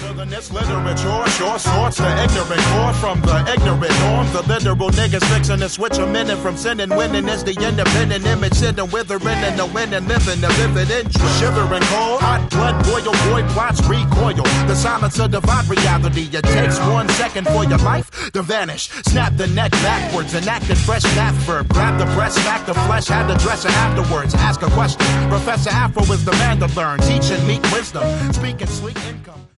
than this literature, sure sorts the ignorant core from the ignorant norm. The literal niggas fixing to switch a minute from sinning. Winning is the independent image, sitting withering in the wind and living the vivid interest. Shivering cold, hot blood boil, boy plots recoil. The silence of divine reality. It takes 1 second for your life to vanish. Snap the neck backwards, enact a fresh math verb. Grab the breast, smack the flesh, had to dress it afterwards. Ask a question. Professor Afro is the man to learn, teaching meek wisdom, speaking sweet income.